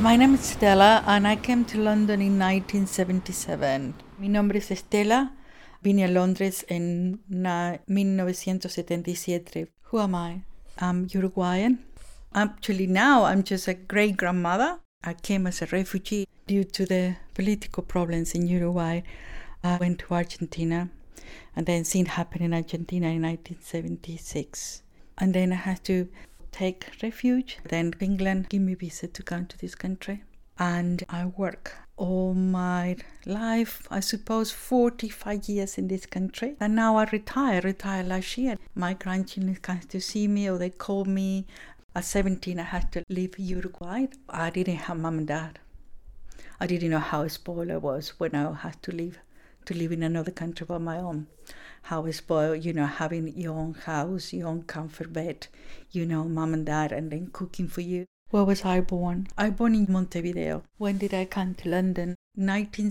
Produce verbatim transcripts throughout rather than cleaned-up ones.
My name is Stella and I came to London in nineteen seventy-seven. Mi nombre es Estela. Vine a Londres en mil novecientos setenta y siete. Who am I? I'm Uruguayan. Actually, now I'm just a great-grandmother. I came as a refugee due to the political problems in Uruguay. I went to Argentina, and then things happened in Argentina in nineteen seventy-six. And then I had to take refuge. Then England gave me visa to come to this country. And I work all my life, I suppose forty-five years in this country. And now I retire, retired last year. My grandchildren come to see me or they call me. At seventeen, I had to leave Uruguay. I didn't have mom and dad. I didn't know how spoiled I was when I had to leave, to live in another country by my own. How spoiled, you know, having your own house, your own comfort bed, you know, mom and dad, and then cooking for you. Where was I born? I born in Montevideo. When did I come to London? nineteen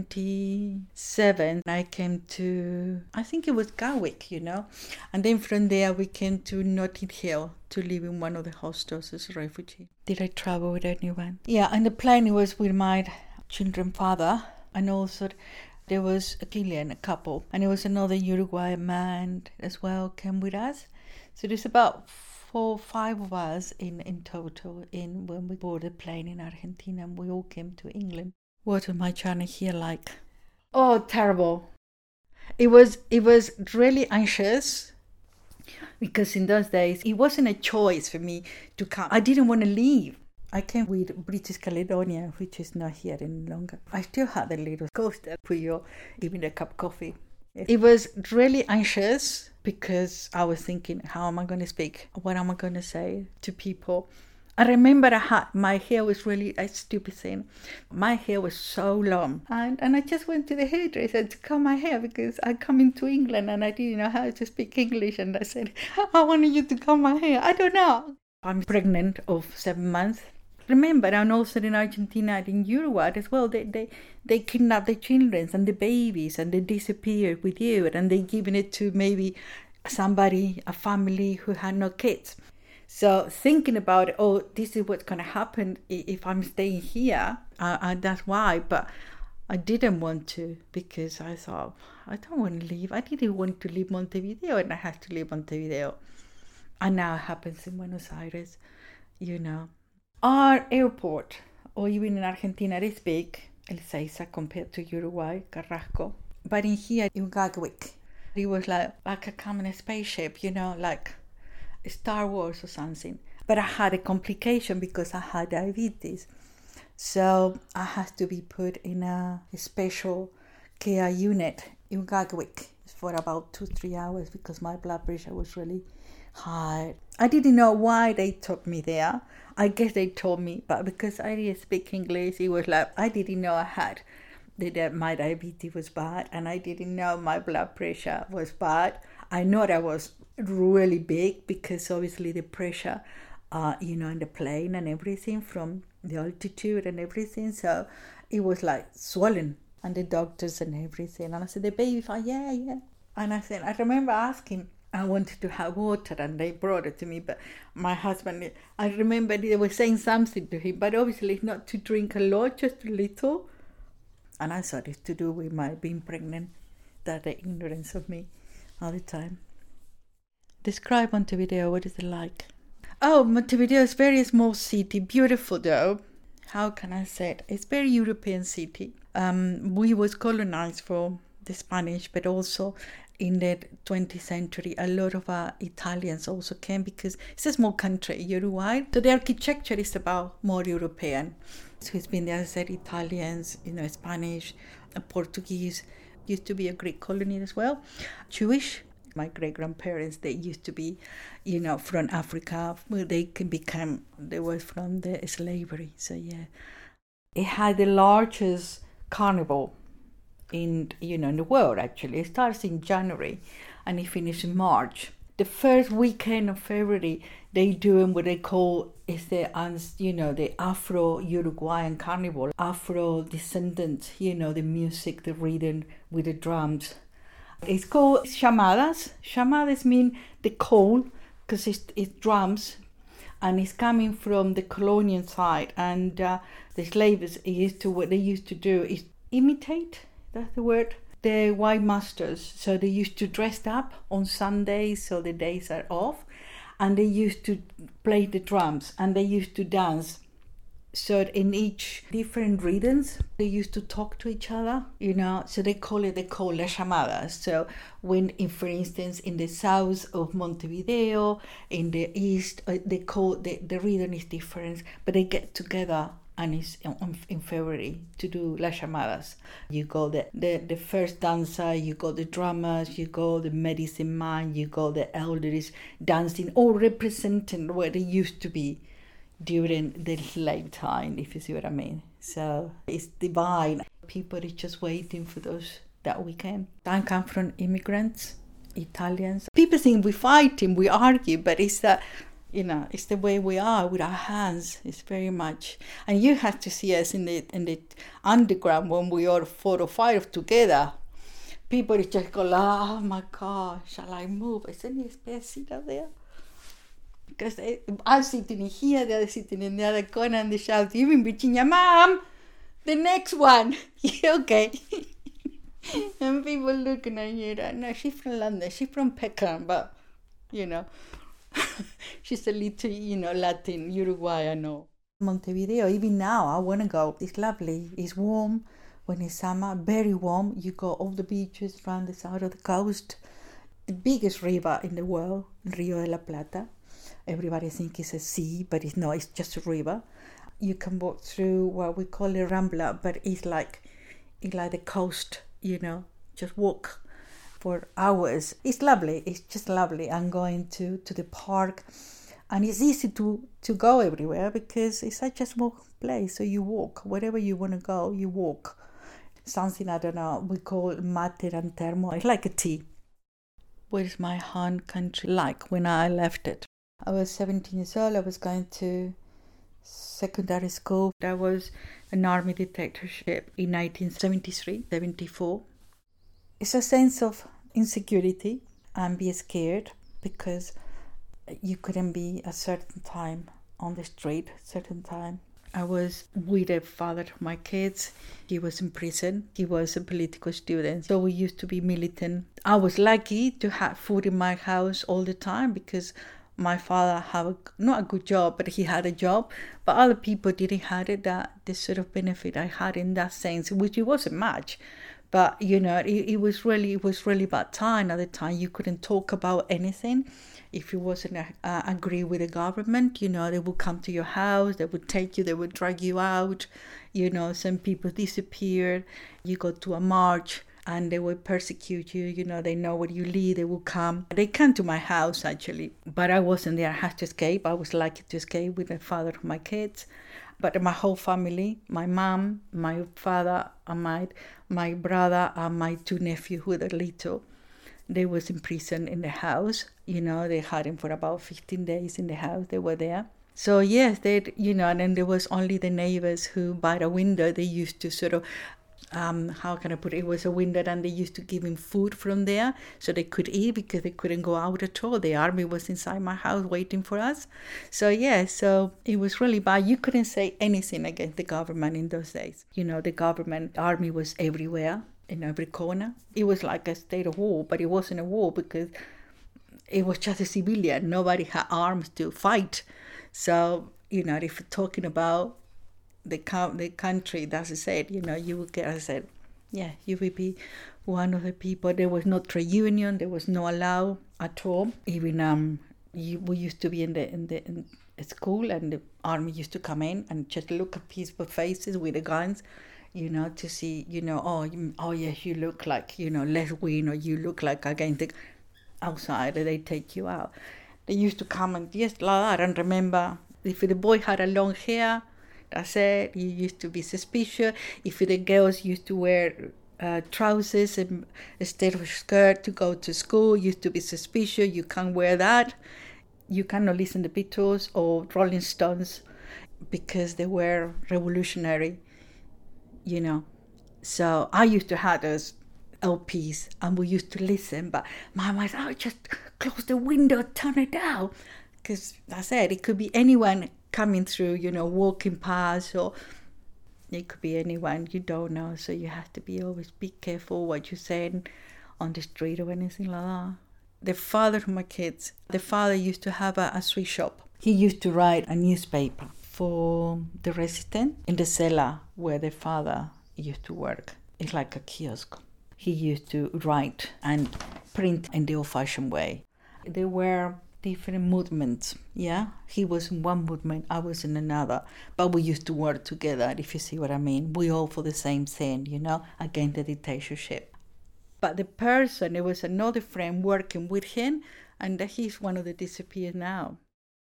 seventy-seven. I came to, I think it was Gatwick, you know. And then from there we came to Notting Hill to live in one of the hostels as a refugee. Did I travel with anyone? Yeah, and the plane was with my children's father. And also there was a Chilean, a couple. And there was another Uruguayan man as well came with us. So there's about four, five of us in, in total in when we boarded the plane in Argentina, and we all came to England. What was my journey here like? Oh, terrible. It was it was really anxious because in those days it wasn't a choice for me to come. I didn't want to leave. I came with British Caledonia, which is not here any longer. I still had a little coaster for you, giving a cup of coffee. It was really anxious because I was thinking, how am I going to speak? What am I going to say to people? I remember I had, my hair was really a stupid thing. My hair was so long. And, and I just went to the hairdresser to cut my hair because I come into England and I didn't know how to speak English. And I said, I wanted you to cut my hair. I don't know. I'm pregnant of seven months. Remember, and also in Argentina and in Uruguay as well, they, they, they kidnap the children and the babies and they disappear with you and they giving it to maybe somebody, a family who had no kids. So thinking about, oh, this is what's going to happen if I'm staying here, uh, uh, that's why. But I didn't want to because I thought, I don't want to leave. I didn't want to leave Montevideo and I had to leave Montevideo. And now it happens in Buenos Aires, you know. Our airport, or even in Argentina, is big, Ezeiza, compared to Uruguay, Carrasco. But in here, in Gatwick, it was like, like a coming spaceship, you know, like Star Wars or something. But I had a complication because I had diabetes. So I had to be put in a special care unit in Gatwick for about two, three hours because my blood pressure was really high. I didn't know why they took me there. I guess they told me, but because I didn't speak English, it was like, I didn't know I had, that my diabetes was bad, and I didn't know my blood pressure was bad. I know that was really big because obviously the pressure, uh, you know, in the plane and everything from the altitude and everything. So it was like swollen, and the doctors and everything. And I said, the baby fine, yeah, yeah. And I said, I remember asking, I wanted to have water and they brought it to me, but my husband, I remember they were saying something to him, but obviously not to drink a lot, just a little. And I thought it's to do with my being pregnant, that the ignorance of me all the time. Describe Montevideo, what is it like? Oh, Montevideo is a very small city, beautiful though. How can I say it? It's a very European city. Um, we was colonized for the Spanish, but also in the twentieth century, a lot of uh, Italians also came because it's a small country, Uruguay. So the architecture is about more European. So it's been there, as I said, Italians, you know, Spanish, uh, Portuguese. Used to be a Greek colony as well. Jewish. My great-grandparents, they used to be, you know, from Africa. They can become, they were from the slavery. So yeah, it had the largest carnival in, you know, in the world, actually. It starts in January and it finishes in March. The first weekend of February, they do what they call is the, you know, the Afro-Uruguayan carnival. Afro-descendants, you know, the music, the rhythm with the drums. It's called chamadas. Chamadas mean the call because it's, it's drums. and it's coming from the colonial side. And uh, the slaves used to what they used to do is imitate. That's the word. The white masters. So they used to dress up on Sundays, so the days are off, and they used to play the drums and they used to dance. So in each different rhythms, they used to talk to each other, you know, so they call it, they call las llamadas. So when, in, for instance, in the south of Montevideo, in the east, uh, they call, the, the rhythm is different, but they get together and it's in, in February to do las llamadas. You go the, the, the first dancer, you go the drummers, you go the medicine man, you go the elders dancing, all representing where they used to be during the slave time, if you see what I mean. So it's divine. People are just waiting for those that weekend. I come from immigrants, Italians. People think we fighting, we argue, but it's that, you know, it's the way we are with our hands. It's very much. And you have to see us in the in the underground when we are four or five together. People just go, oh my God, shall I move? Is any space there? Because I'm sitting in here, the other sitting in the other corner, and they shout, even Virginia, Mom, the next one. Okay. And people looking at you, no, she's from London, she's from Peckham, but, you know, she's a little, you know, Latin, Uruguay, I know. Montevideo, even now, I want to go. It's lovely. It's warm when it's summer, very warm. You go all the beaches around the side of the coast. The biggest river in the world, Rio de la Plata. Everybody thinks it's a sea, but it's not, it's just a river. You can walk through what we call a Rambla, but it's like it's like the coast, you know, just walk for hours. It's lovely, it's just lovely. I'm going to, to the park, and it's easy to, to go everywhere because it's such a small place, so you walk. Wherever you want to go, you walk. Something, I don't know, we call mater and termo. It's like a tea. What is my home country like when I left it? I was seventeen years old. I was going to secondary school. There was an army dictatorship in nineteen seventy-three, seventy-four. It's a sense of insecurity and be scared because you couldn't be a certain time on the street, certain time. I was with the father of my kids. He was in prison. He was a political student. So we used to be militant. I was lucky to have food in my house all the time because my father had a, not a good job, but he had a job. But other people didn't have it, that the sort of benefit I had in that sense, which it wasn't much. But, you know, it, it was really it was really bad time at the time. You couldn't talk about anything. If you wasn't uh, agree with the government, you know, they would come to your house, they would take you, they would drag you out. You know, some people disappeared. You go to a march and they will persecute you. You know, they know where you live, they will come. They came to my house, actually, but I wasn't there. I had to escape. I was lucky to escape with the father of my kids. But my whole family, my mom, my father, and my, my brother, and my two nephews who were little, they was in prison in the house. You know, they had him for about fifteen days in the house. They were there. So, yes, they, you know, and then there was only the neighbors who, by the window, they used to sort of, um, how can I put it? It was a window and they used to give him food from there so they could eat because they couldn't go out at all. The army was inside my house waiting for us. So, yeah, so it was really bad. You couldn't say anything against the government in those days. You know, the government, army was everywhere, in every corner. It was like a state of war, but it wasn't a war because it was just a civilian. Nobody had arms to fight. So, you know, if you're talking about the the country, that's I said, you know, you would get, I said, yeah, you would be one of the people. There was no trade union. There was no allow at all. Even um, you, we used to be in the in the in school, and the army used to come in and just look at people's faces with the guns, you know, to see, you know, oh, you, oh yes, you look like, you know, left wing, or you look like against the outside, and they take you out. They used to come and just like that. And remember, if the boy had a long hair, that's it, you used to be suspicious. If the girls used to wear uh, trousers and instead of skirt to go to school, used to be suspicious. You can't wear that. You cannot listen to Beatles or Rolling Stones because they were revolutionary, you know. So I used to have those L Ps and we used to listen, but my mom said, oh, just close the window, turn it down. because I said it could be anyone coming through, you know, walking past, or it could be anyone you don't know. So you have to be always be careful what you're saying on the street or anything like that. The father of my kids, the father used to have a, a sweet shop. He used to write a newspaper for the resident in the cellar where the father used to work. It's like a kiosk. He used to write and print in the old-fashioned way. There were different movements, yeah? He was in one movement, I was in another. But we used to work together, if you see what I mean. We all for the same thing, you know, against the dictatorship. But the person, there was another friend working with him, and he's one of the disappeared now.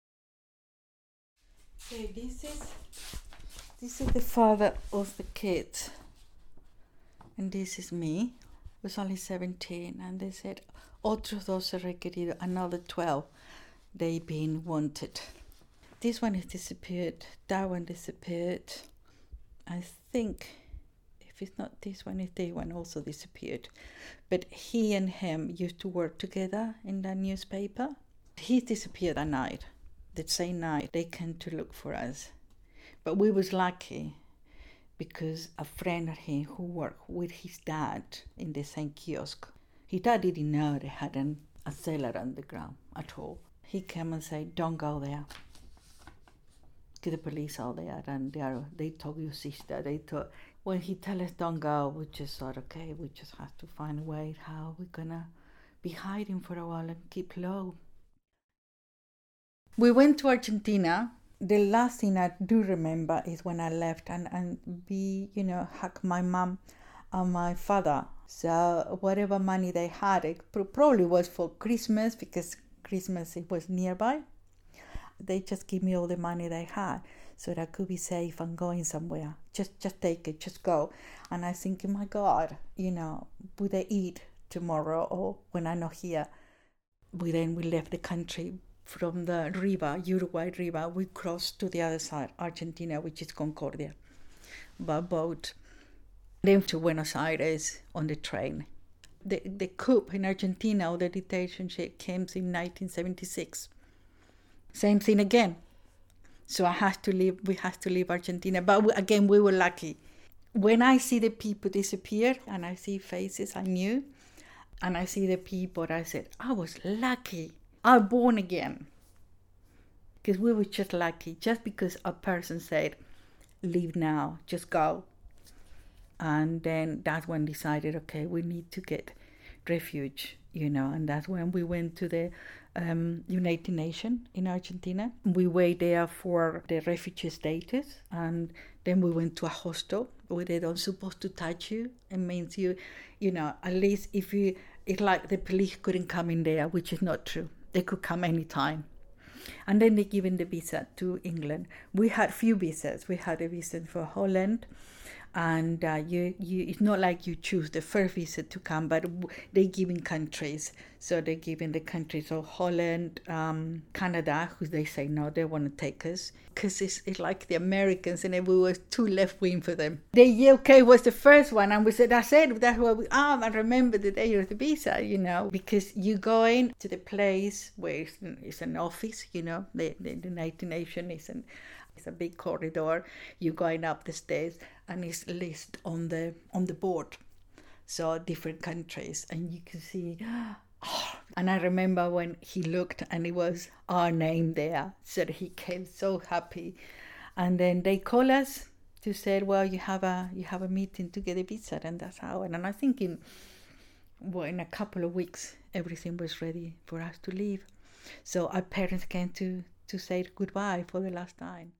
Okay, this is this is the father of the kids, and this is me. I was only seventeen, and they said, otros doce requeridos, another twelve, they been wanted. This one has disappeared, that one disappeared. I think, if it's not this one, it's the one also disappeared. But he and him used to work together in that newspaper. He disappeared that night. The same night they came to look for us. But we was lucky because a friend of him who worked with his dad in the same kiosk, his dad didn't know they had an, a cellar underground at all. He came and said, don't go there. Get the police out there, and they, are, they told your sister. They thought, when he tell us don't go, we just thought, okay, we just have to find a way how we're gonna be hiding for a while and keep low. We went to Argentina. The last thing I do remember is when I left and, and be, you know, hug my mom and my father. So whatever money they had, it probably was for Christmas, because Christmas it was nearby. They just give me all the money they had so that I could be safe and going somewhere. Just just take it, just go. And I think, oh my God, you know, would they eat tomorrow or when I'm not here? We then we left the country. From the river, Uruguay River, we crossed to the other side, Argentina, which is Concordia, by boat. Then to Buenos Aires on the train. The the coup in Argentina, or the dictatorship, came in nineteen seventy-six. Same thing again. So I had to leave. We had to leave Argentina, but we, again we were lucky. When I see the people disappear and I see faces I knew, and I see the people, I said, I was lucky. I'm born again. Because we were just lucky, just because a person said, leave now, just go. And then that's when decided, okay, we need to get refuge, you know, and that's when we went to the um, United Nations in Argentina. We wait there for the refugee status, and then we went to a hostel where they don't supposed to touch you. It means you, you know, at least if you, it's like the police couldn't come in there, which is not true. They could come anytime. And then they given the visa to England. We had few visas. We had a visa for Holland. And uh, you, you, it's not like you choose the first visa to come, but they giving countries. So they giving the countries of Holland, um, Canada, who they say no, they want to take us. Because it's, it's like the Americans, and we were too left-wing for them. The U K was the first one, and we said, that's it, that's what we, ah, I remember the day of the visa, you know, because you go in to the place where it's, it's an office, you know, the, the, the United Nations is an It's a big corridor. You're going up the stairs, and it's listed on the on the board. So different countries, and you can see. Oh, and I remember when he looked, and it was our name there. So he came so happy, and then they call us to say, "Well, you have a you have a meeting to get a visa," and that's how. And I'm thinking, well, in a couple of weeks, everything was ready for us to leave. So our parents came to to say goodbye for the last time.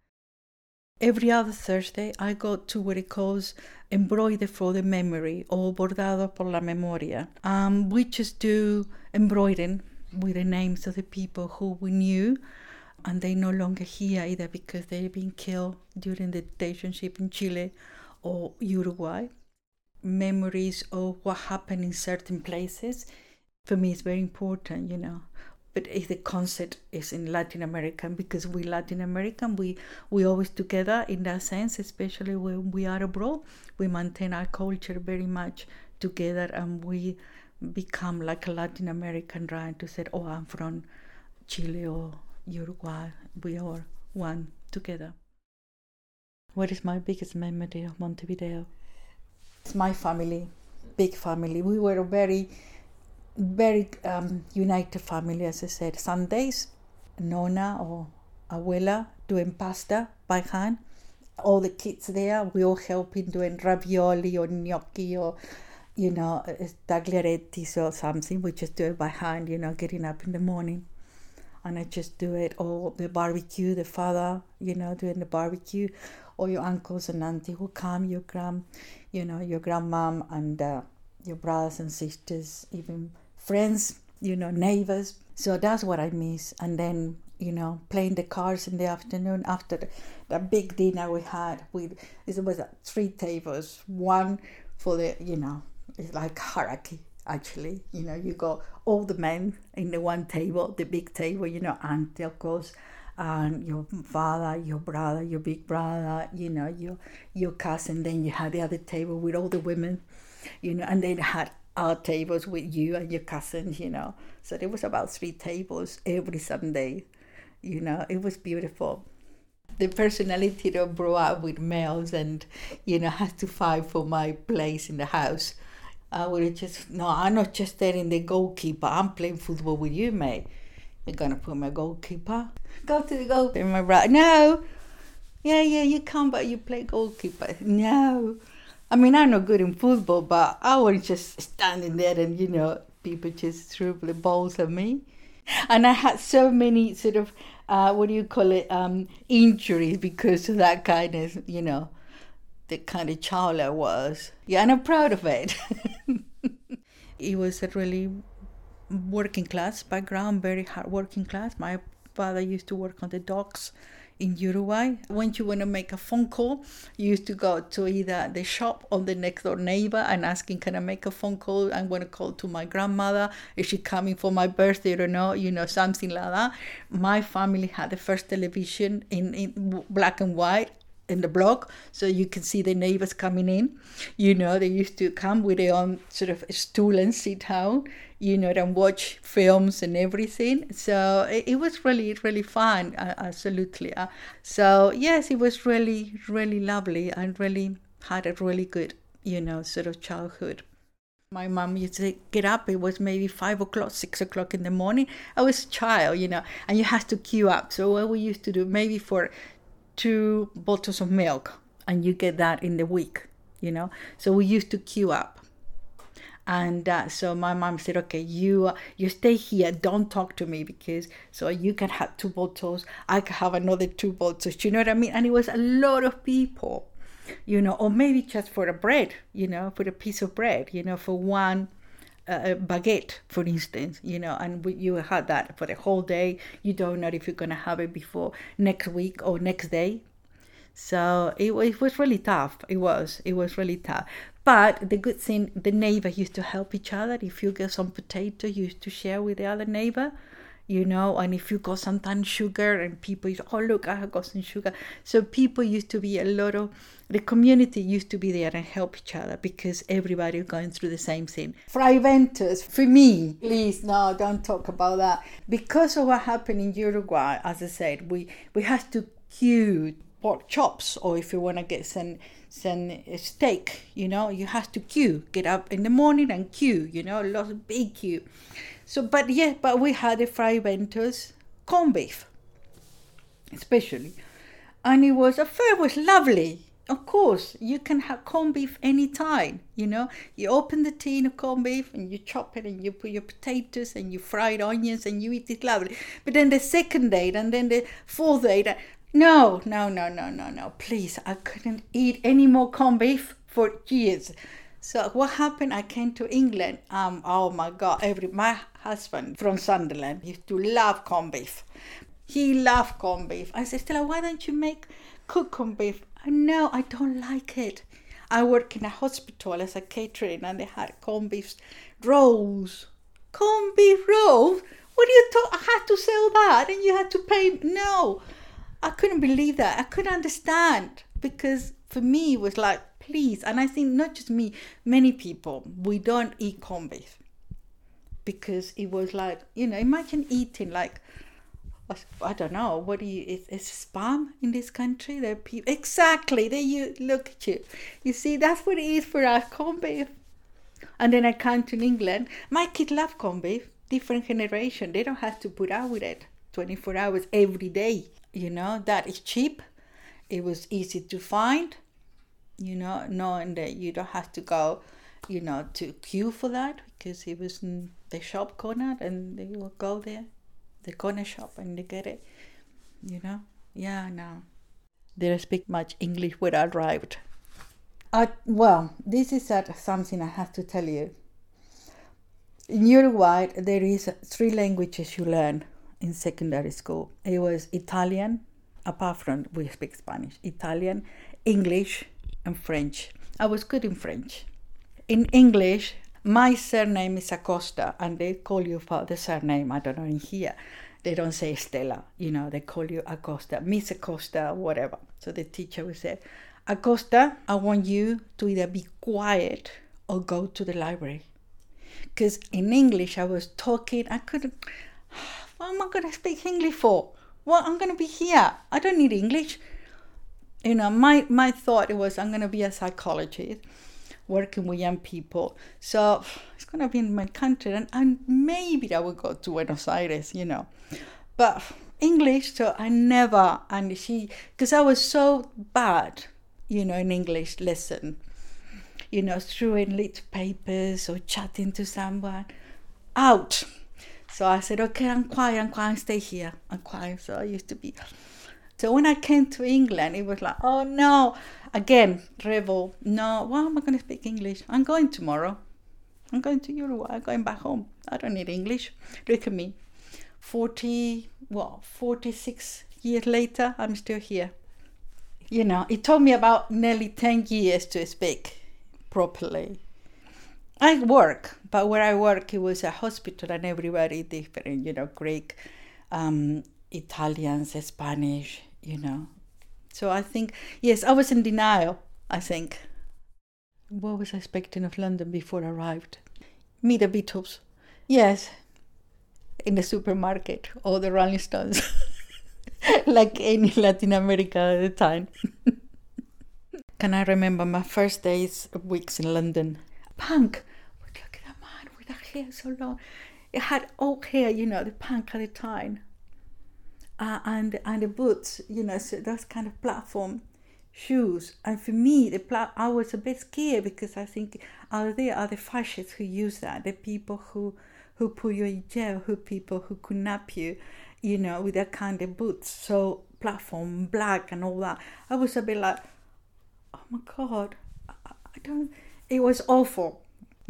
Every other Thursday, I go to what it calls Embroider for the Memory, or Bordado por la Memoria. Um, we just do embroidering with the names of the people who we knew, and they're no longer here either because they've been killed during the dictatorship in Chile or Uruguay. Memories of what happened in certain places. For me, it's very important, you know. But if the concept is in Latin American, because we Latin American, we we always together in that sense, especially when we are abroad, we maintain our culture very much together, and we become like a Latin American, right? To say, oh, I'm from Chile or Uruguay. We are one together. What is my biggest memory of Montevideo? It's my family, big family. We were a very, very um, united family, as I said. Sundays, Nona or Abuela doing pasta by hand. All the kids there, we all helping doing ravioli or gnocchi or, you know, tagliarettis or something. We just do it by hand, you know, getting up in the morning. And I just do it, or the barbecue, the father, you know, doing the barbecue, or your uncles and auntie who come, your grand, you know, your grandmom and uh, your brothers and sisters, even friends, you know, neighbors. So that's what I miss. And then, you know, playing the cards in the afternoon after the, the big dinner we had. With it was uh, three tables, one for the, you know, it's like hierarchy. Actually, you know, you got all the men in the one table, the big table, you know, auntie, of course, and your father, your brother, your big brother, you know, your your cousin. Then you had the other table with all the women, you know, and then had our tables with you and your cousins, you know. So there was about three tables every Sunday, you know. It was beautiful. The personality that grew up with males and, you know, had to fight for my place in the house. I would just, no, I'm not just there in the goalkeeper. I'm playing football with you, mate. You're going to put my goalkeeper? Go to the goalkeeper. My brother, no. Yeah, yeah, you come, but you play goalkeeper. No. I mean, I'm not good in football, but I was just standing there and, you know, people just threw the balls at me. And I had so many sort of, uh, what do you call it, um, injuries because of that kind of, you know, the kind of child I was. Yeah, and I'm proud of it. It was a really working class background, very hard working class. My father used to work on the docks in Uruguay. When you want to make a phone call, you used to go to either the shop or the next door neighbor and asking, can I make a phone call? I want to call to my grandmother. Is she coming for my birthday or no? You know, something like that. My family had the first television in, in black and white in the block, so you can see the neighbors coming in. You know, they used to come with their own sort of stool and sit down, you know, and watch films and everything. So it, it was really, really fun, uh, absolutely. Uh, so yes, it was really, really lovely and really had a really good, you know, sort of childhood. My mom used to get up, it was maybe five o'clock, six o'clock in the morning. I was a child, you know, and you had to queue up. So what we used to do, maybe for two bottles of milk, and you get that in the week, you know. So we used to queue up, and uh, so my mom said, "Okay, you uh, you stay here, don't talk to me, because so you can have two bottles, I can have another two bottles." You know what I mean? And it was a lot of people, you know, or maybe just for a bread, you know, for a piece of bread, you know, for one uh, baguette, for instance, you know, and we, you had that for the whole day. You don't know if you're going to have it before next week or next day. So it, it was really tough. It was. It was really tough. But the good thing, the neighbor used to help each other. If you get some potato, you used to share with the other neighbor, you know, and if you got sometimes sugar, and people used, oh, look, I have got some sugar. So people used to be a lot of, the community used to be there and help each other because everybody was going through the same thing. Fraiventos, for me, please, no, don't talk about that. Because of what happened in Uruguay, as I said, we, we had to queue pork chops, or if you want to get some, some steak, you know, you have to queue, get up in the morning and queue, you know, lots of big queue. So, but yeah, but we had a Fraiventos corned beef, especially. And it was, at first, was lovely. Of course, you can have corned beef anytime, you know. You open the tin of corned beef and you chop it and you put your potatoes and you fried onions and you eat it lovely. But then the second day and then the fourth day, no, no, no, no, no, no, please. I couldn't eat any more corned beef for years. So what happened, I came to England, um, oh my God, every my husband from Sunderland used to love corned beef. He loved corned beef. I said, Stella, why don't you make cook corned beef? No, I don't like it. I work in a hospital as a catering and they had corned beef rolls. Corned beef rolls? What do you talk? I had to sell that and you had to pay. No, I couldn't believe that. I couldn't understand, because for me it was like, please. And I think not just me, many people, we don't eat corned beef because it was like, you know, imagine eating like I don't know, what do you, is, is spam in this country? There people, exactly, there you, look at you. You see, that's what it is for us, corned beef. And then I come to England, my kids love corned beef, different generation. They don't have to put out with it twenty-four hours every day. You know, that is cheap. It was easy to find, you know, knowing that you don't have to go, you know, to queue for that, because it was in the shop corner and they will go there. The corner shop and they get it, you know. Yeah, no. They don't speak much English when I arrived. I, well, this is uh, something I have to tell you. In Uruguay, there is three languages you learn in secondary school. It was Italian, apart from we speak Spanish, Italian, English, and French. I was good in French. In English, my surname is Acosta, and they call you for the surname. I don't know, in here, they don't say Stella, you know, they call you Acosta, Miss Acosta, whatever. So the teacher would say, Acosta, I want you to either be quiet or go to the library. Because in English, I was talking, I couldn't, what am I going to speak English for? Well, I'm going to be here. I don't need English. You know, my, my thought was I'm going to be a psychologist, working with young people. So it's going to be in my country, and, and maybe I will go to Buenos Aires, you know. But English, so I never, and she, because I was so bad, you know, in English lesson, you know, throwing little papers or chatting to someone, out. So I said, okay, I'm quiet, I'm quiet, stay here, I'm quiet. So I used to be. So when I came to England, it was like, oh no, again, rebel. No, why am I going to speak English? I'm going tomorrow. I'm going to Uruguay. I'm going back home. I don't need English. Look at me. forty, well, forty-six years later, I'm still here. You know, it took me about nearly ten years to speak properly. I work, but where I work, it was a hospital and everybody different, you know, Greek, um, Italians, Spanish, you know. So I think, yes, I was in denial, I think. What was I expecting of London before I arrived? Meet the Beatles. Yes, in the supermarket, or the Rolling Stones, like any Latin America at the time. Can I remember my first days, weeks in London? Punk. Look at that man with that hair so long. It had old hair, you know, the punk at the time. Uh, and and the boots, you know, so those kind of platform shoes. And for me, the pla- I was a bit scared because I think out there are the fascists who use that, the people who who put you in jail, who people who kidnap you, you know, with that kind of boots. So platform, black and all that. I was a bit like, oh my God, I, I don't, it was awful.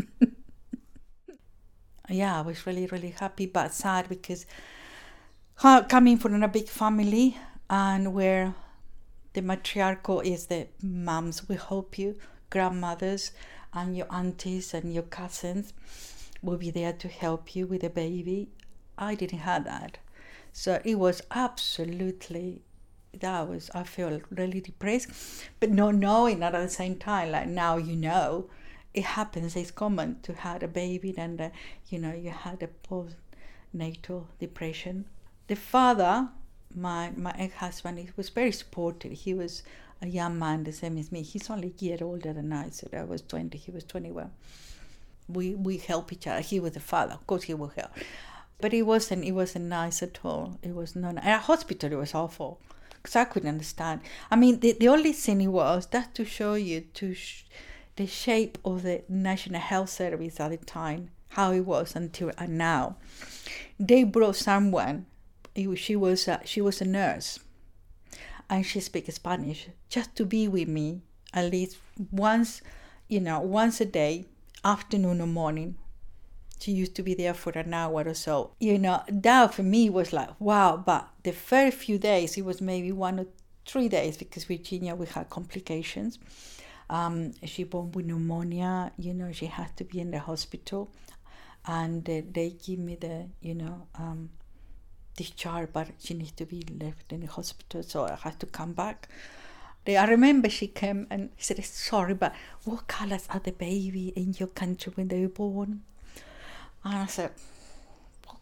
Yeah, I was really, really happy, but sad because coming from a big family and where the matriarchal is the moms will help you, grandmothers and your aunties and your cousins will be there to help you with the baby. I didn't have that. So it was absolutely, that was, I feel really depressed, but not knowing that at the same time, like now you know, it happens, it's common to have a baby and, uh, you know, you had a postnatal depression. The father, my my ex-husband, he was very supportive. He was a young man, the same as me. He's only a year older than I, so I was twenty, he was twenty-one. We we help each other. He was the father, of course he will help. But it wasn't, it wasn't nice at all. It was not, at hospital it was awful, because I couldn't understand. I mean, the, the only thing it was, that to show you to sh- the shape of the National Health Service at the time, how it was until and now. They brought someone. She was a, she was a nurse, and she speaks Spanish, just to be with me at least once, you know, once a day, afternoon or morning. She used to be there for an hour or so. You know, that for me was like, wow. But the first few days, it was maybe one or three days, because Virginia, we had complications. Um, she born with pneumonia, you know, she had to be in the hospital, and uh, they give me the, you know, um, discharge, but she needs to be left in the hospital, so I had to come back. I remember she came and said, sorry, but what colors are the baby in your country when they were born? And I said, what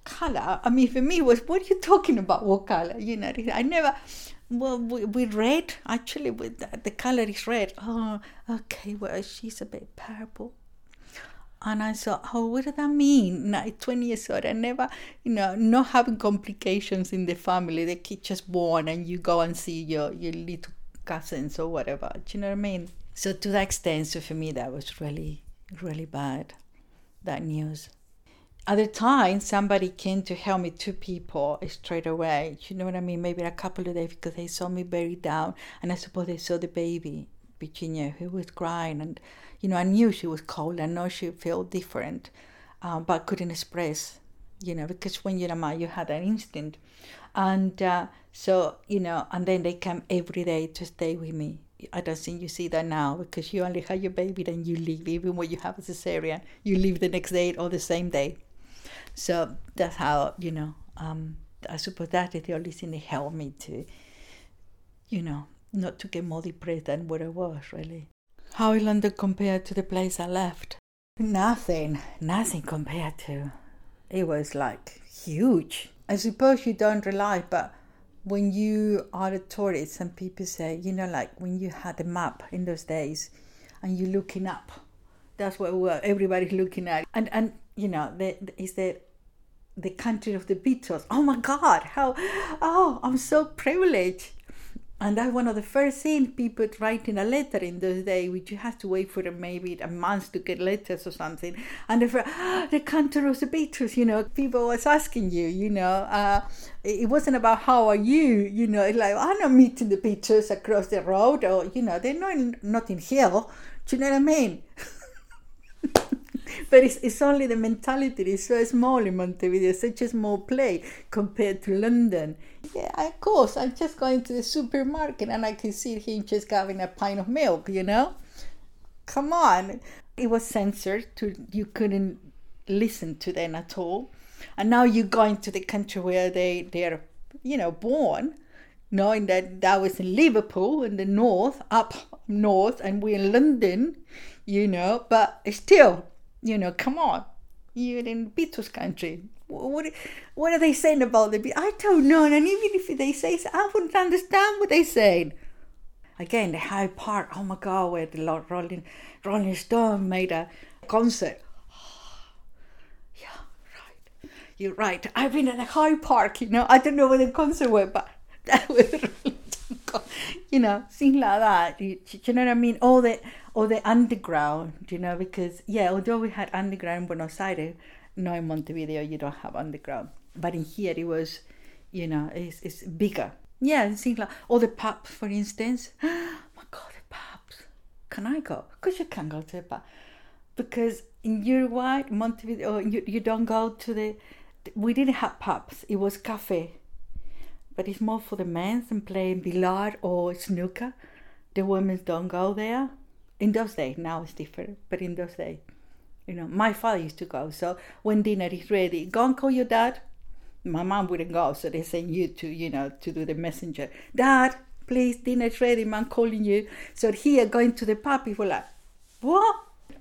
color? I mean, for me, it was, what are you talking about? What color? You know, I never, well, with red, actually, with the, the color is red. Oh, okay, well, she's a bit purple. And I thought, oh, what does that mean? Now, twenty years old, I never, you know, not having complications in the family. The kid just born and you go and see your, your little cousins or whatever. Do you know what I mean? So to that extent, so for me, that was really, really bad, that news. At the time, somebody came to help me, two people, straight away. You know what I mean? Maybe a couple of days, because they saw me very down. And I suppose they saw the baby, Virginia, who was crying. And, you know, I knew she was cold. I know she felt different, uh, but couldn't express, you know, because when you're a mom, you had an instinct. And uh, so, you know, and then they come every day to stay with me. I don't think you see that now, because you only have your baby, then you leave. Even when you have a cesarean, you leave the next day or the same day. So that's how, you know, um, I suppose that is the only thing that helped me to, you know, not to get more depressed than what I was, really. How is London compared to the place I left? Nothing, nothing compared to. It was like huge. I suppose you don't realize, but when you are a tourist and people say, you know, like when you had a map in those days and you're looking up, that's what we were, everybody's looking at. And, and you know, the, the, is the, the country of the Beatles. Oh my God, how, oh, I'm so privileged. And that's one of the first things people writing a letter in those days, which you have to wait for maybe a month to get letters or something. And the, oh, the country of the Beatles, you know, people was asking you, you know, uh, it wasn't about how are you, you know, it's like, I'm not meeting the Beatles across the road, or, you know, they're not in Notting Hill. Do you know what I mean? But it's, it's only the mentality is so small in Montevideo, such a small place compared to London. Yeah, of course, I'm just going to the supermarket and I can see him just having a pint of milk, you know? Come on. It was censored, to you couldn't listen to them at all. And now you're going to the country where they, they're, you know, born, knowing that that was in Liverpool in the north, up north, and we're in London, you know, but still, you know, come on, you're in Beatles country. What, what are they saying about the Beatles? I don't know, and even if they say, I wouldn't understand what they're saying. Again, the Hyde Park, oh my God, where the Rolling, Rolling Stone made a concert. Yeah, right, you're right. I've been at the Hyde Park, you know, I don't know where the concert was, but that was really, you know, things like that. You, you know what I mean? All the, all the underground, you know, because, yeah, although we had underground in Buenos Aires, no, in Montevideo you don't have underground. But in here it was, you know, it's, it's bigger. Yeah, things like, all the pubs, for instance. Oh my God, the pubs. Can I go? Because you can go to the pub. Because in Uruguay, Montevideo, you, you don't go to the, we didn't have pubs. It was cafe. But it's more for the men and playing billiard or snooker. The women don't go there. In those days, now it's different, but in those days, you know, my father used to go. So when dinner is ready, go and call your dad. My mom wouldn't go, so they send you to, you know, to do the messenger. Dad, please, dinner's ready, man, calling you. So here, going to the pub, people like, what?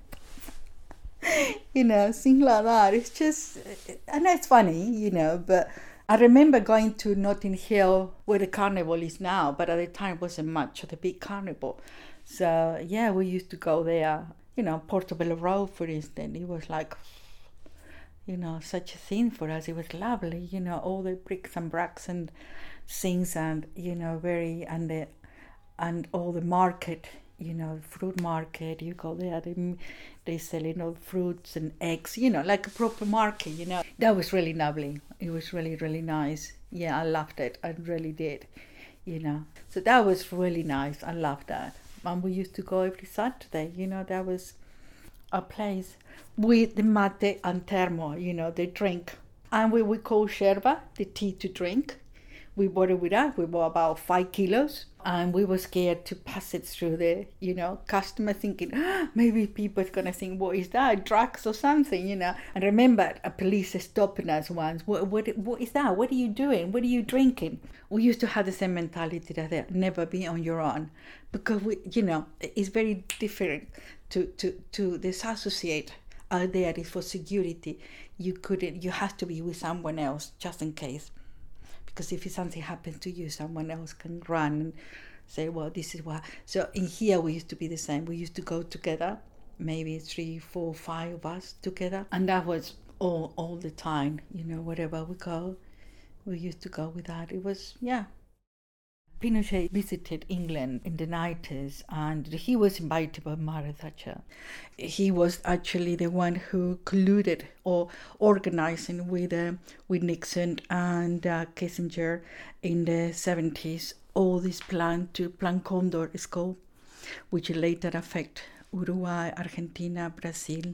You know, things like that. It's just, and it's funny, you know, but I remember going to Notting Hill, where the carnival is now, but at the time it wasn't much of the big carnival. So, yeah, we used to go there. You know, Portobello Road, for instance, it was like, you know, such a thing for us. It was lovely, you know, all the bricks and bracks and things, and, you know, very, and the, and all the market, you know, fruit market, you go there, they, they sell, you know, fruits and eggs, you know, like a proper market, you know. That was really lovely. It was really, really nice. Yeah, I loved it. I really did, you know. So that was really nice. I loved that. And we used to go every Saturday, you know, that was a place with the mate and termo, you know, the drink. And we would call yerba, the tea to drink. We bought it with us. We bought about five kilos. And we were scared to pass it through the, you know, customer, thinking, oh, maybe people are going to think, what is that, drugs or something, you know. And remember, a police stopping us once. What, what, what is that? What are you doing? What are you drinking? We used to have the same mentality that they never be on your own. Because, we, you know, it's very different to, to, to disassociate out there is for security. You couldn't, you have to be with someone else just in case. Because if something happens to you, someone else can run and say, well, this is what. So in here, we used to be the same. We used to go together, maybe three, four, five of us together. And that was all, all the time, you know, wherever we go, we used to go with that. It was, yeah. Pinochet visited England in the nineties, and he was invited by Margaret Thatcher. He was actually the one who colluded or organizing with uh, with Nixon and uh, Kissinger in the seventies. All this plan to Plan Condor is called, which later affect Uruguay, Argentina, Brazil,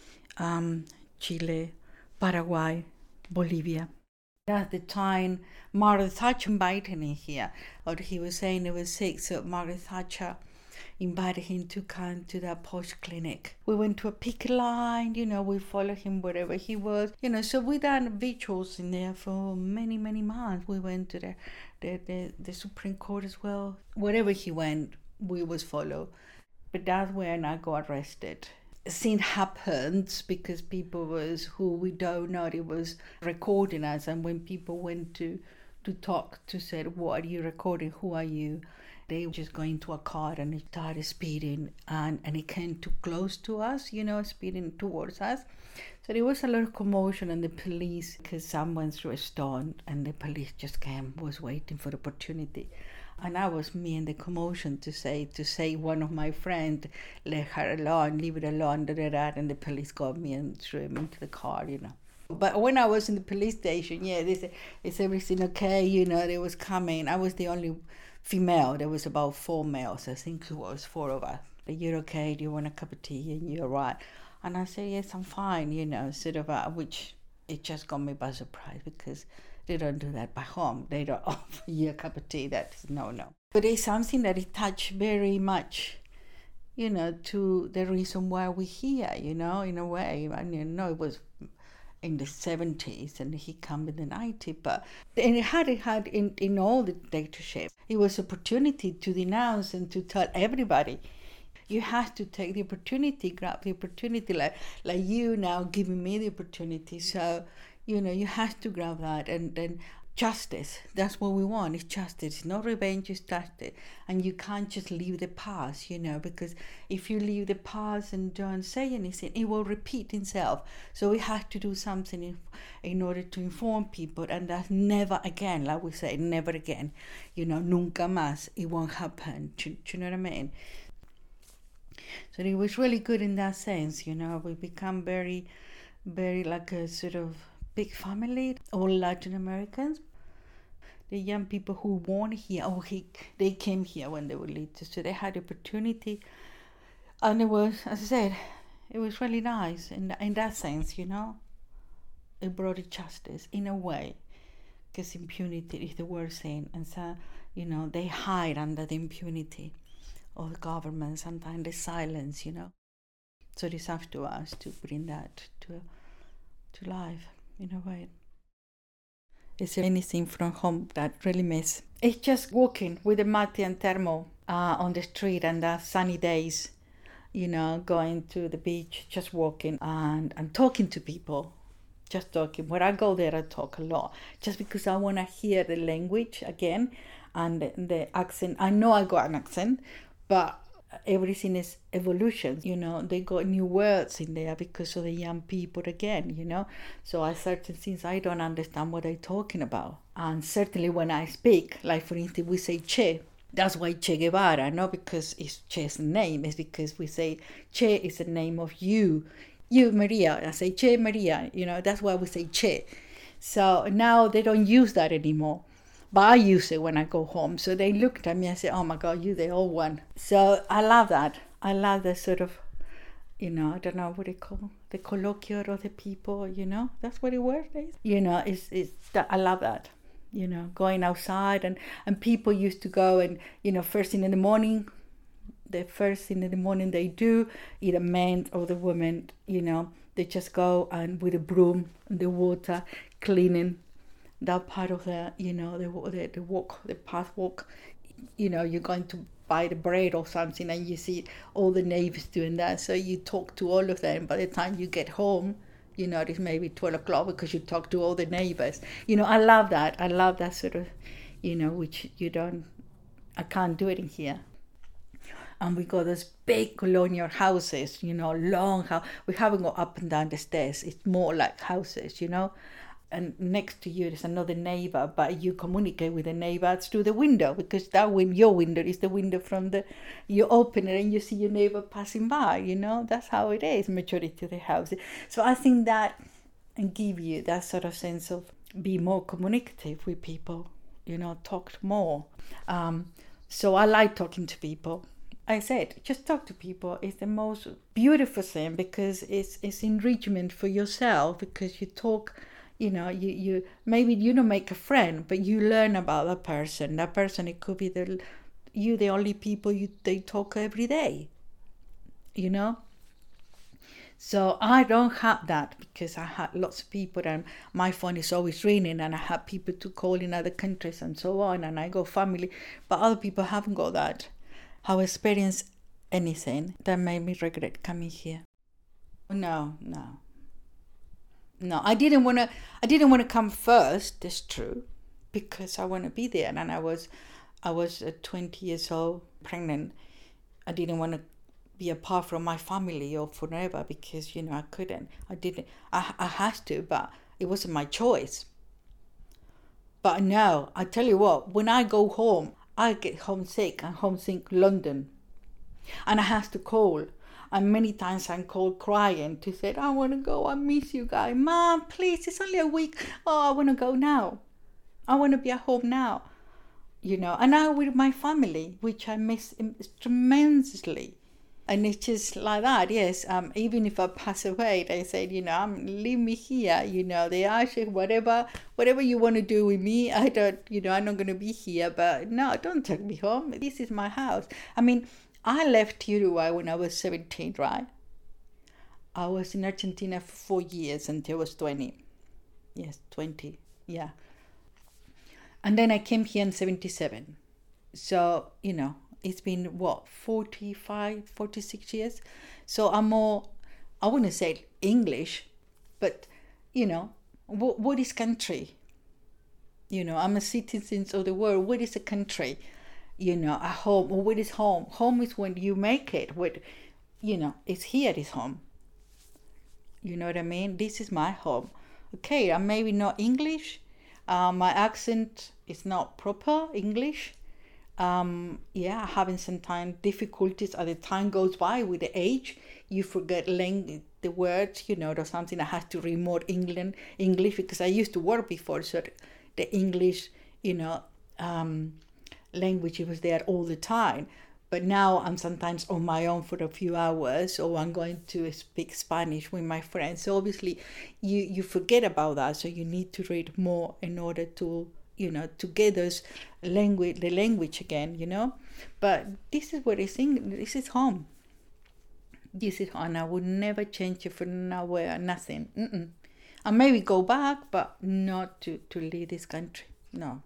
um, Chile, Paraguay, Bolivia. At the time, Margaret Thatcher invited him here, or he was saying he was sick, so Margaret Thatcher invited him to come to that posh clinic. We went to a picket line, you know, we followed him wherever he was, you know, so we done vigils in there for many, many months. We went to the, the, the, the Supreme Court as well. Wherever he went, we was follow. But that's when I got arrested. Thing happens because people was who we don't know, it was recording us, and when people went to to talk to say, what are you recording, who are you, they just go into a car and it started speeding, and and it came too close to us, you know, speeding towards us. So there was a lot of commotion, and the police, because someone threw a stone, and the police just came, was waiting for the opportunity. And I was me in the commotion to say, to say one of my friends, let her alone, leave it alone, da, da, da, and the police got me and threw him into the car, you know. But when I was in the police station, yeah, they said, is everything okay? You know, they was coming. I was the only female. There was about four males. I think it was four of us. You're okay? Do you want a cup of tea? And you're right. And I said, yes, I'm fine, you know, sort of, uh, which it just got me by surprise because they don't do that by home. They don't offer you a cup of tea. That's no, no. But it's something that it touched very much, you know, to the reason why we're here, you know, in a way. I mean, you know, it was in the seventies and he came in the nineties, but and it had, it had in, in all the dictatorship, it was opportunity to denounce and to tell everybody. You have to take the opportunity, grab the opportunity, like like you now giving me the opportunity. So, you know, you have to grab that, and then justice. That's what we want. It's justice. It's not revenge. It's justice. And you can't just leave the past, you know, because if you leave the past and don't say anything, it will repeat itself. So we have to do something in, in order to inform people, and that's never again. Like we say, never again. You know, nunca más. It won't happen. Do, do you know what I mean? So it was really good in that sense, you know. We become very, very like a sort of big family, all Latin Americans. The young people who born here, oh, he, they came here when they were little, so they had opportunity. And it was, as I said, it was really nice in, in that sense, you know. It brought justice in a way, because impunity is the worst thing. And so, you know, they hide under the impunity of the government, sometimes the silence, you know. So it's up to us to bring that to to life in a way. Is there anything from home that really miss? It's just walking with a mate and thermo uh, on the street, and the sunny days, you know, going to the beach, just walking and, and talking to people, just talking. When I go there, I talk a lot, just because I want to hear the language again and the, the accent. I know I got an accent, but everything is evolution, you know. They got new words in there because of the young people again, you know. So I certain things I don't understand what they're talking about. And certainly when I speak, like for instance, we say Che. That's why Che Guevara, not because it's Che's name. It's because we say Che is the name of you. You, Maria. I say Che Maria, you know. That's why we say Che. So now they don't use that anymore. But I use it when I go home. So they looked at me and said, oh my God, you the old one. So I love that. I love the sort of, you know, I don't know what they call the colloquial of the people, you know. That's what it was. You know, it's, it's that, I love that. You know, going outside. And, and people used to go and, you know, first thing in the morning, the first thing in the morning they do, either men or the women, you know, they just go and with a broom and the water, cleaning that part of the, you know, the, the the walk, the path walk, you know, you're going to buy the bread or something, and you see all the neighbors doing that. So you talk to all of them. By the time you get home, you know, it's maybe twelve o'clock because you talk to all the neighbors. You know, I love that. I love that sort of, you know, which you don't, I can't do it in here. And we got those big colonial houses, you know, long house. We haven't got up and down the stairs. It's more like houses, you know. And next to you is another neighbor, but you communicate with the neighbor through the window, because that window, your window is the window from the, you open it and you see your neighbor passing by, you know. That's how it is, majority of the houses. So I think that and give you that sort of sense of be more communicative with people, you know, talk more. Um, so I like talking to people. I said, just talk to people. It's the most beautiful thing, because it's it's enrichment for yourself, because you talk, you know, you, you maybe you don't make a friend, but you learn about that person. That person, it could be the you the only people you they talk every day, you know. So I don't have that, because I had lots of people and my phone is always ringing, and I have people to call in other countries and so on, and I got family, but other people haven't got that. Have experienced anything that made me regret coming here? No, no, no. I didn't want to. I didn't want to come first. That's true, because I want to be there. And I was, I was uh, twenty years old, pregnant. I didn't want to be apart from my family or forever, because you know I couldn't. I didn't. I I had to, but it wasn't my choice. But no, I tell you what. When I go home, I get homesick, and homesick London. And I have to call. And many times I call crying to say, I want to go, I miss you guys. Mom, please, it's only a week. Oh, I want to go now. I want to be at home now. You know, and now with my family, which I miss tremendously. And it's just like that, yes. Um, even if I pass away, they say, you know, um, leave me here. You know, they ask you whatever, whatever you want to do with me. I don't, you know, I'm not going to be here. But no, don't take me home. This is my house. I mean, I left Uruguay when I was seventeen, right? I was in Argentina for four years until I was twenty. Yes, twenty. Yeah. And then I came here in seventy-seven. So, you know, it's been, what, forty-five, forty-six years? So I'm more, I wouldn't say English, but, you know, what, what is country? You know, I'm a citizen of the world. What is a country? You know, a home. Or what is home? Home is when you make it. What, you know, it's here, it's home. You know what I mean? This is my home. Okay, I'm maybe not English. Uh, my accent is not proper English. Um, yeah, having sometimes difficulties as the time goes by with the age. You forget lang- the words, you know, or something. I had to read more England, English, because I used to work before, so the English, you know, um, language was there all the time. But now I'm sometimes on my own for a few hours, or I'm going to speak Spanish with my friends. So obviously you, you forget about that, so you need to read more in order to, you know, to get those language, the language again, you know. But this is what it's in, this is home. This is home, and I would never change it for nowhere, nothing. Mm-mm. I maybe go back, but not to, to leave this country, no.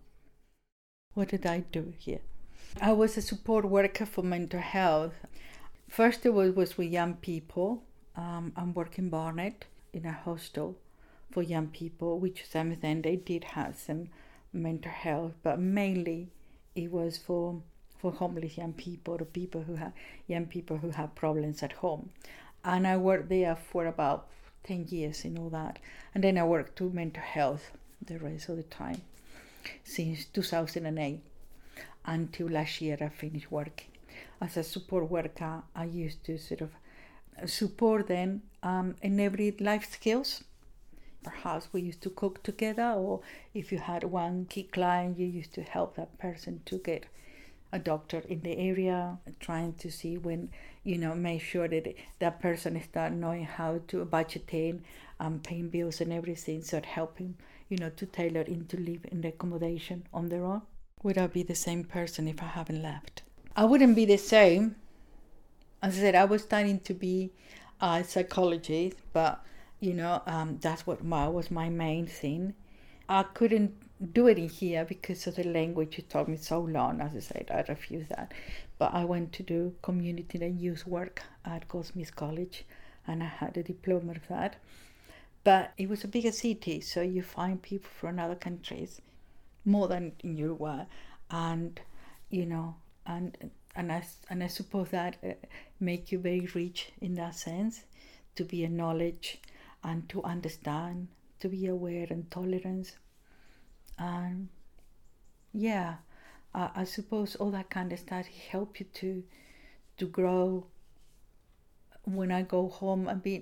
What did I do here? I was a support worker for mental health. First it was, was with young people. Um, I'm working Barnet in a hostel for young people, which something they did have some mental health, but mainly it was for for homeless young people, or people who have young people who have problems at home. And I worked there for about ten years in all that. And then I worked to mental health the rest of the time since two thousand eight until last year I finished working. As a support worker, I used to sort of support them um, in every life skills. Perhaps we used to cook together, or if you had one key client, you used to help that person to get a doctor in the area, trying to see when, you know, make sure that that person start knowing how to budgeting, um, paying bills and everything, so helping, you know, to tailor in to live in the accommodation on their own. Would I be the same person if I haven't left? I wouldn't be the same. As I said, I was studying to be a psychologist, but, you know, um, that's what my, was my main thing. I couldn't do it in here because of the language. It took me so long. As I said, I refuse that. But I went to do community and youth work at Goldsmiths College, and I had a diploma of that. But it was a bigger city, so you find people from other countries, more than in Uruguay, and you know, and and I and I suppose that uh, make you very rich in that sense, to be a knowledge and to understand, to be aware and tolerance, and yeah, uh, I suppose all that kind of stuff help you to to grow. When I go home, and be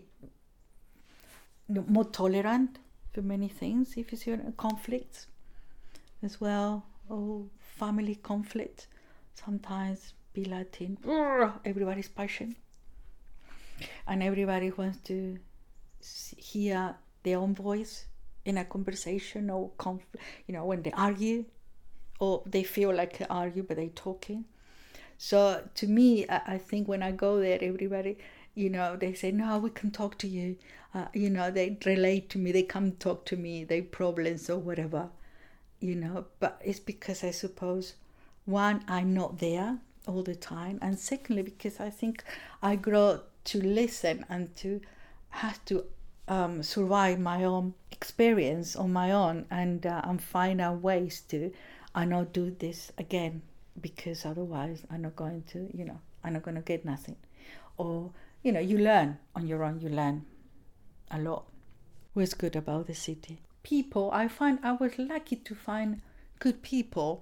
more tolerant for many things, if you see conflicts as well, or family conflict. Sometimes be Latin, everybody's passion, and everybody wants to hear their own voice in a conversation or conflict, you know, when they argue, or they feel like they argue but they're talking. So to me, I, I think when I go there, everybody, you know, they say, no, we can talk to you. Uh, you know, they relate to me. They come talk to me, their problems or whatever, you know. But it's because I suppose, one, I'm not there all the time. And secondly, because I think I grow to listen and to have to um, survive my own experience on my own, and, uh, and find out ways to, I not do this again, because otherwise I'm not going to, you know, I'm not going to get nothing. Or, you know, you learn on your own, you learn a lot. What's good about the city? People, I find I was lucky to find good people,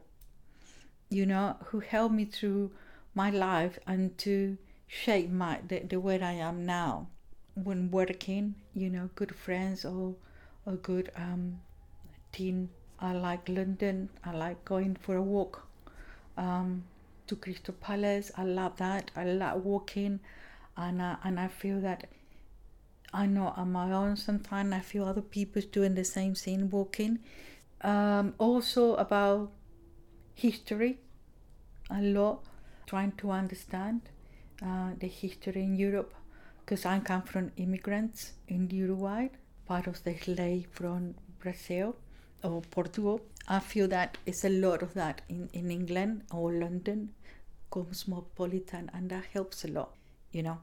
you know, who helped me through my life and to shape my the, the way I am now. When working, you know, good friends or a good um, team. I like London. I like going for a walk um, to Crystal Palace. I love that. I love walking. And, uh, and I feel that I know on my own sometimes I feel other people doing the same thing, walking. Um, also about history, a lot, trying to understand uh, the history in Europe, because I come from immigrants in Uruguay, part of the slave from Brazil or Portugal. I feel that it's a lot of that in, in England or London, cosmopolitan, and that helps a lot. You know,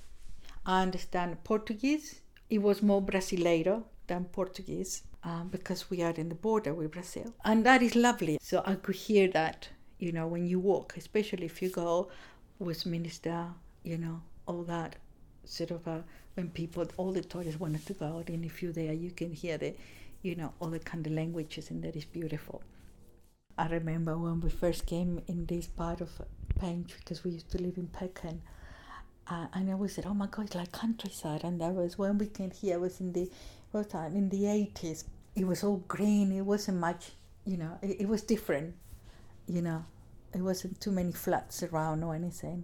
I understand Portuguese. It was more Brasileiro than Portuguese um, because we are in the border with Brazil. And that is lovely. So I could hear that, you know, when you walk, especially if you go Westminster, you know, all that sort of, uh, when people, all the tourists wanted to go out, and if you're there, you can hear the, you know, all the kind of languages, and that is beautiful. I remember when we first came in this part of Penge, because we used to live in Pecan. Uh, and I always said, oh my God, it's like countryside. And that was when we came here, it was in the, what time, in the eighties. It was all green. It wasn't much, you know, it, it was different, you know. It wasn't too many flats around or anything.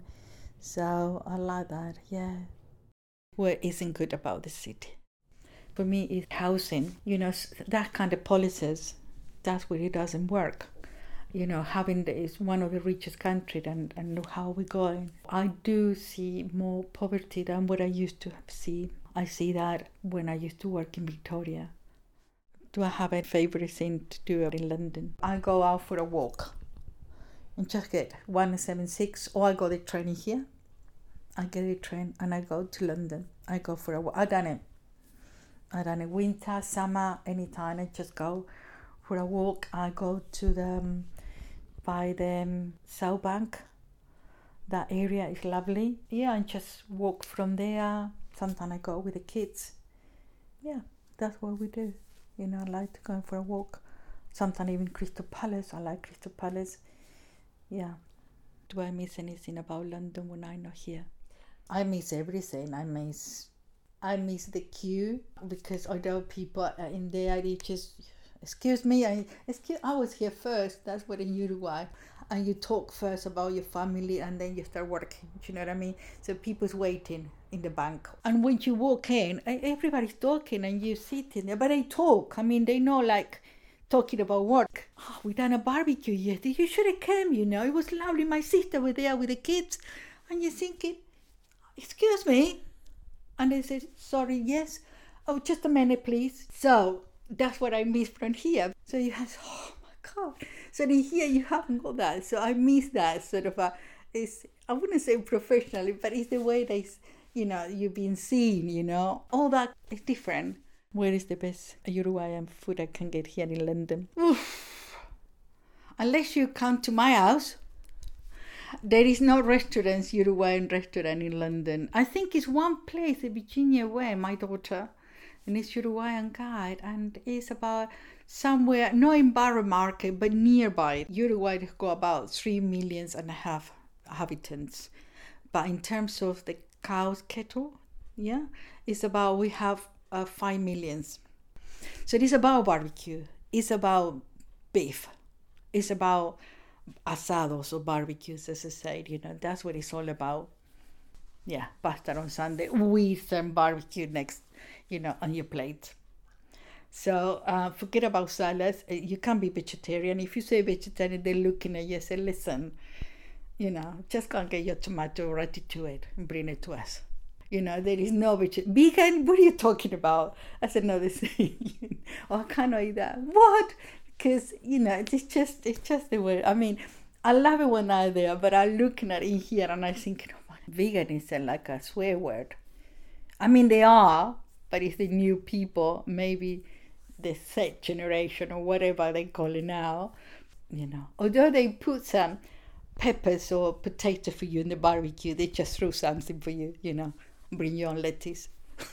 So I like that, yeah. What isn't good about the city? For me, it's housing, you know, that kind of policies, that's where it doesn't work. You know, having the, is one of the richest countries, and, and how we're going. I do see more poverty than what I used to see. I see that when I used to work in Victoria. Do I have a favourite thing to do in London? I go out for a walk and just get one seven six, or I go the train here. I get a train and I go to London. I go for a walk. I've done it. I've done it winter, summer, anytime. I just go for a walk. I go to the... Um, by the um, South Bank. That area is lovely. Yeah, and just walk from there. Sometimes I go with the kids. Yeah, that's what we do. You know, I like to go for a walk. Sometimes even Crystal Palace. I like Crystal Palace. Yeah. Do I miss anything about London when I'm not here? I miss everything. I miss, I miss the queue, because although people are in there, they just... Excuse me, I excuse. I was here first. That's what in Uruguay, and you talk first about your family, and then you start working. Do you know what I mean? So people's waiting in the bank, and when you walk in, everybody's talking, and you sitting there. But they talk. I mean, they know, like, talking about work. Oh, we done a barbecue yesterday. You should have come. You know, it was lovely. My sister was there with the kids, and you're thinking, excuse me, and they said, sorry, yes. Oh, just a minute, please. So that's what I miss from here. So you have, oh my God. So in here you haven't got that. So I miss that sort of a, it's, I wouldn't say professionally, but it's the way they, you know, you've been seen, you know, all that is different. Where is the best Uruguayan food I can get here in London? Oof. Unless you come to my house, there is no restaurants, Uruguayan restaurant in London. I think it's one place, the Virginia Way, my daughter, and it's Uruguayan guide, and it's about somewhere, not in Barrow Market, but nearby. Uruguay has got about three millions and a half inhabitants. But in terms of the cow's cattle, yeah, it's about, we have uh, five millions. So it's about barbecue. It's about beef. It's about asados or barbecues, as I said, you know, that's what it's all about. Yeah, pasta on Sunday with some barbecue next, you know, on your plate. So uh, forget about salads. You can't be vegetarian. If you say vegetarian, they're looking at you and say, listen, you know, just go and get your tomato ratatouille and bring it to us. You know, there is no vegetarian. Vegan, what are you talking about? I said, no, this, oh, I can't eat that. What? Because, you know, it's just it's just the way. I mean, I love it when I'm there, but I'm looking at it here and I'm thinking, oh, vegan is like a swear word. I mean, they are, but it's the new people, maybe the Z generation or whatever they call it now, you know. Although they put some peppers or potato for you in the barbecue, they just throw something for you, you know, bring your own lettuce.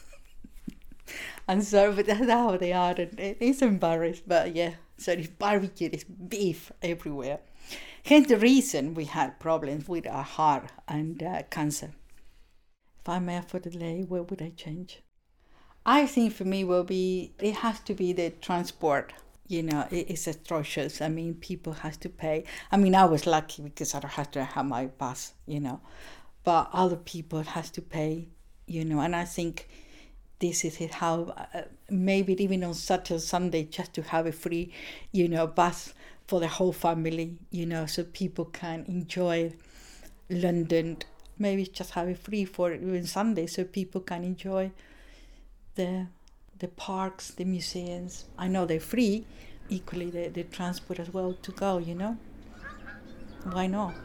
And so, but that's how they are, and it's embarrassed, but yeah. So it's barbecue, it's beef everywhere. Hence the reason we had problems with our heart and uh, cancer. If I may afford to delay, what would I change? I think for me will be, it has to be the transport. You know, it, it's atrocious. I mean, people have to pay. I mean, I was lucky because I don't have to have my bus, you know. But other people has to pay, you know, and I think this is how uh, maybe even on Saturday, Sunday, just to have a free, you know, bus for the whole family, you know, so people can enjoy London. Maybe just have it free for even Sunday, so people can enjoy the the parks, the museums. I know they're free, equally the, the transport as well to go, you know. Why not?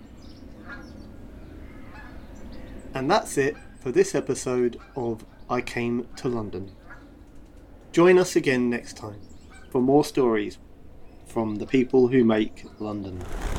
And that's it for this episode of I Came to London. Join us again next time for more stories from the people who make London.